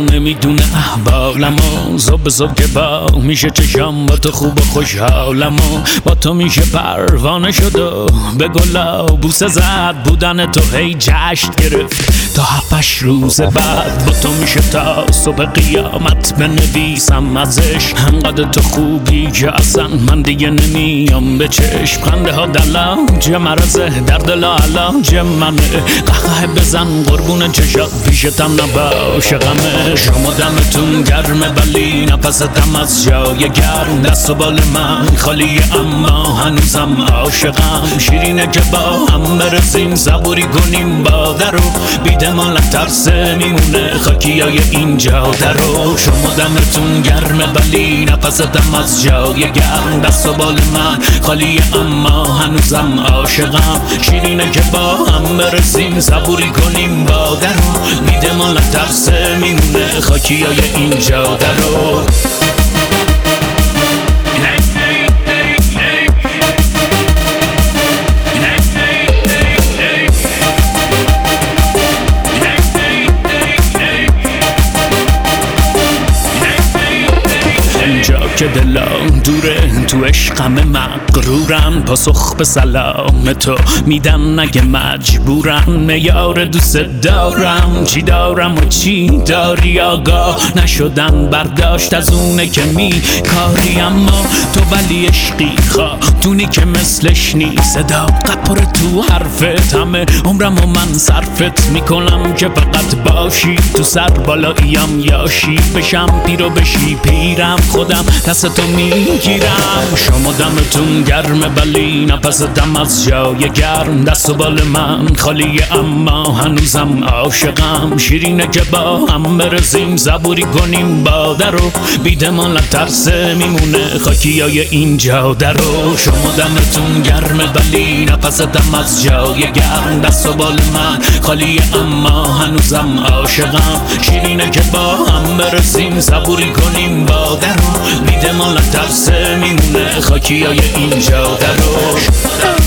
نمیدونه احوالمو صبح صبح که با میشه چشام با تو خوب و خوشحالمو با تو میشه پروانه شد و به گلا بوسه زد بودن تو هی جشن گرفت تا 7-8 روز بعد با تو میشه تا صبح قیامت بنویسم ازش همقدر تو خوبی که اصلا من دیگه نمیام به چشم خنده ها دلم مرزه در دل علاج منه قهقه بزن قربون چشات پیشتم نباشه غمه شما دمتون گرمه ولی نفستم از جای گرم دست و بال من خالیه اما هنوزم عاشقم شیرینه که با هم برسیم صبوری کنیم با درو بیده ما لطرسه میمونه خاکیای اینجا درو شما دمتون گرمه ولی نفستم از جای گرم دست و بال من خالیه اما هنوزم عاشقم شیرینه که با هم برسیم صبوری کنیم با درو بیده ما لطرسه میمونه خاکیای اینجا درو که دلم دوره تو عشقم مغرورن پاسخ به سلام تو میدن اگه مجبورن میار دوست دارم چی دارم و چی داری آگاه نشدن برداشت از اونه که کاری اما تو ولی عشقی خاتونی که مثلش نیست صداقت پر تو حرفت همه عمرم و من صرفت میکنم که فقط باشی تو سر بالاییم یاشی بشم پیرو بشی پیرم خودم دست تو میگیرم شما دمتون گرمه ولی نفستم از جای گرم دست و بال من خالیه اما هنوزم عاشقم شیرینه که با هم برسیم صبوری کنیم با درو بیده ما لطرسه میمونه خاکیای اینجا درو شما دمتون گرمه ولی نفستم از جای گرم دست و بال من خالیه اما هنوزم عاشقم شیرینه که با هم برسیم صبوری کنیم با درو بیده ما لطرسه میمونه خاکیای اینجا درو